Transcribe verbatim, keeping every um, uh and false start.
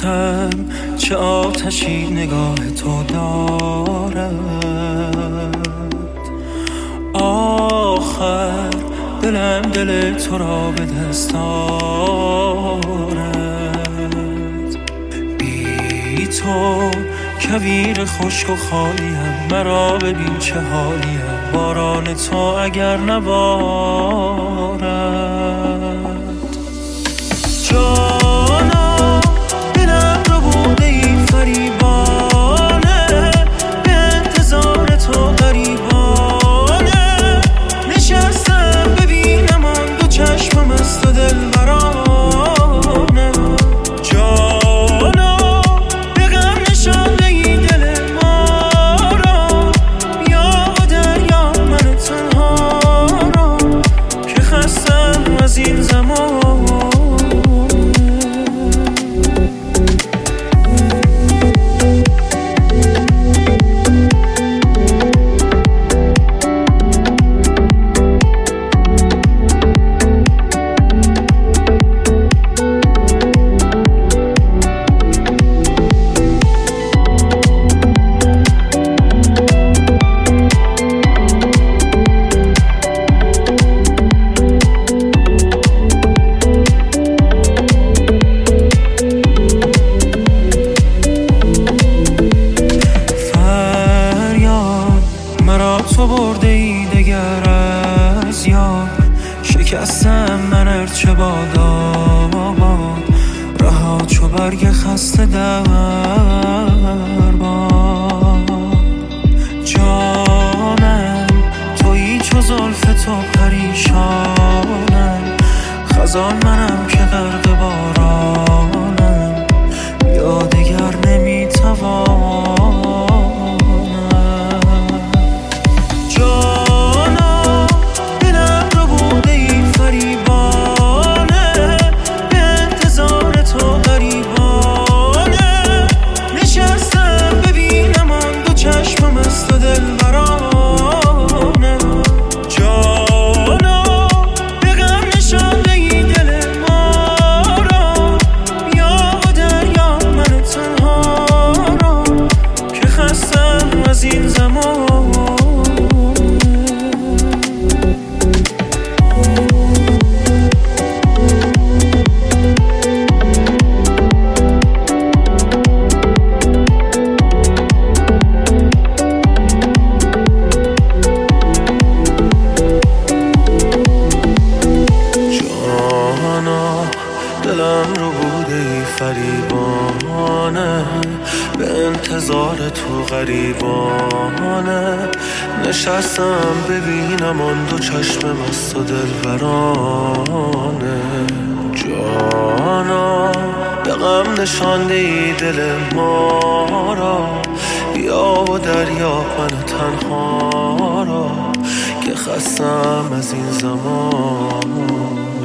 گفتم چه آتشی نگاه تو دارد، آخر دلم دل تو را به دست آرد. بی تو کویر خشک و خالیم، مرا ببین چه حالیم، باران تو اگر نبارد. جانا دلم رو بوده ای فریبانه، به انتظار تو غریبانه، نشستم ببینم آن دو چشمم از تو دل برانه. جانا به غم نشانده ای دل ما را، بیا و دریا من تنها را، که خستم از این زمان. تو برده ای دگر از یاد، شکستم من ارچه باد آباد، رها چو برگ خسته در باد. جانم تویی چو زلف تو پریشانم، خزان منم که غرق بارانم، یا دگر نمیتوانم. دلم رو بوده ای فریبانه، به انتظار تو غریبانه، نشستم ببینم آن دو چشم مست و دلبرانه. جانا به غم نشانده ای دل ما را، بیا و دریا من تنها را، که خستم از این زمان.